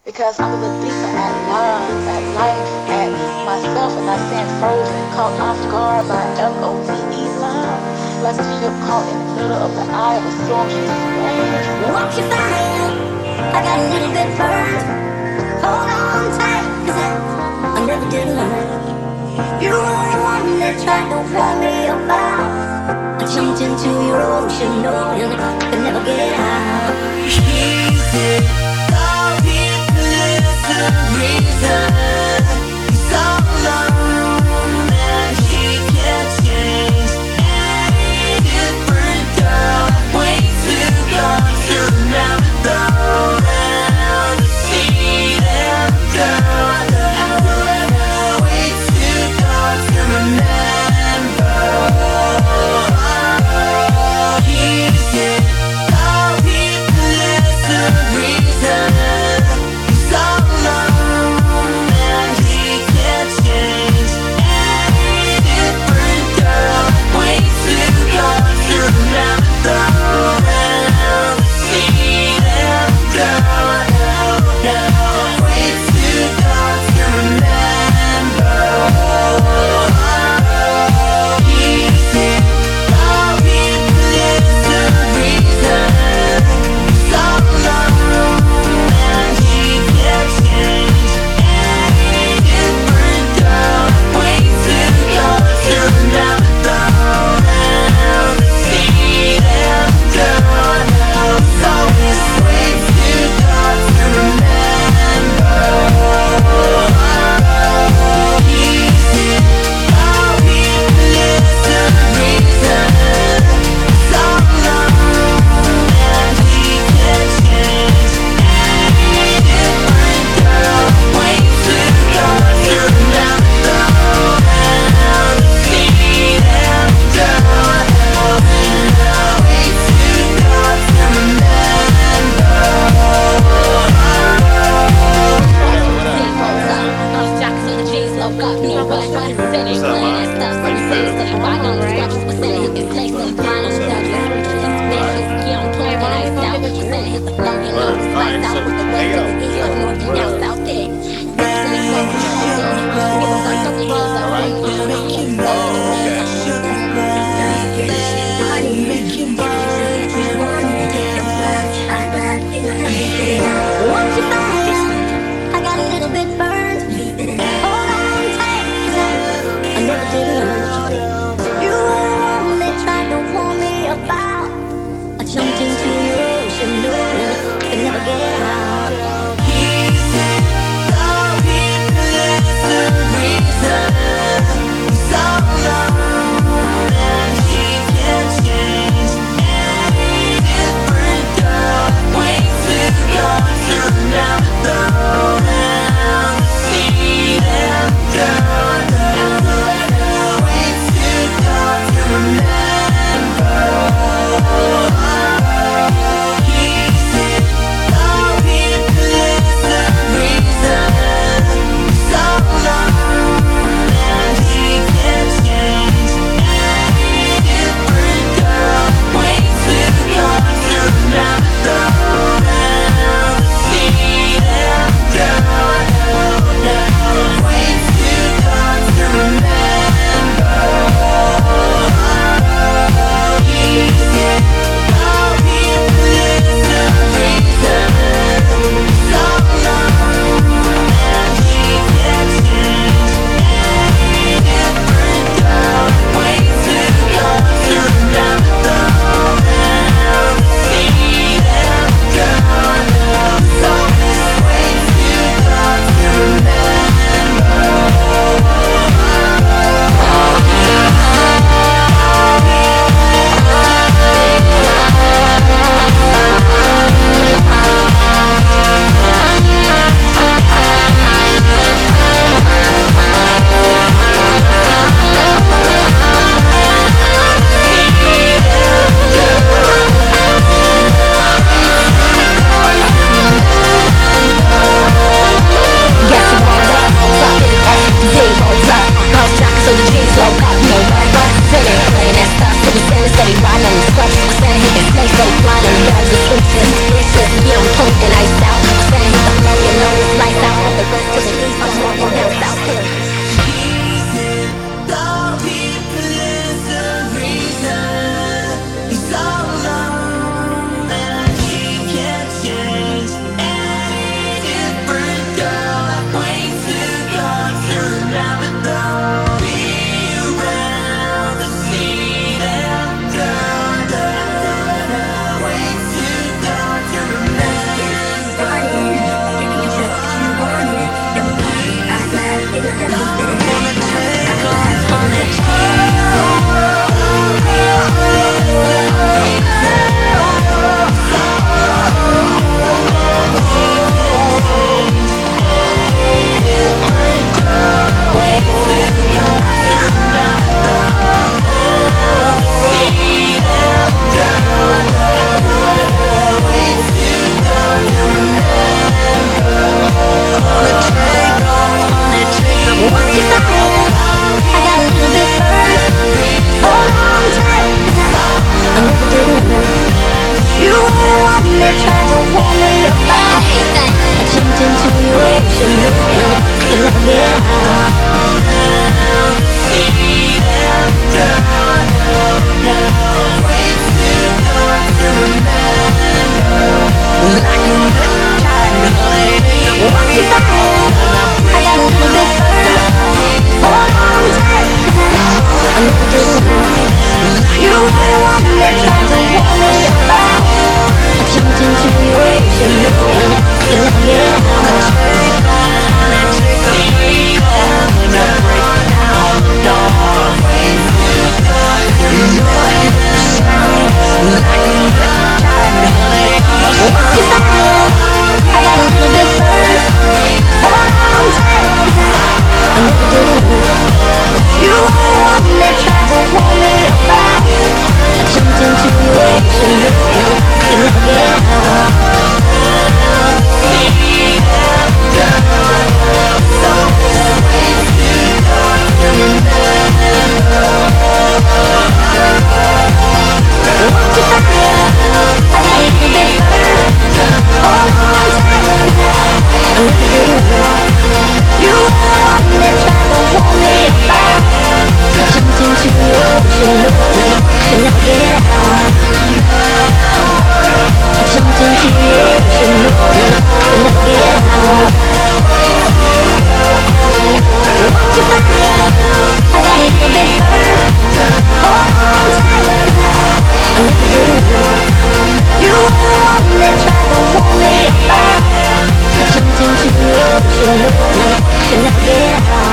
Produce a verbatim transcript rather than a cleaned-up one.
Because I'm a little deeper at love, at life, at myself, and I stand frozen, caught off guard by L O V E love. Like a ship caught in the middle of the eye of a storm, she sways. Won't you find I got a little bit burned? Hold on tight, cause I, I never did learn. You were the one that tried to warn me about. I jumped into your ocean knowing I could never get out. Easy, love is the reason he's all alone and he can't change. Any different girl, way too gone to remember though. And to see them girl, way too gone to remember. Easy, love is the reason. I got a little bit burned. Hold on tight, 'cause I never did. You were the one that tried to warm me up. I jumped into the ocean, could never get out. Can I get out?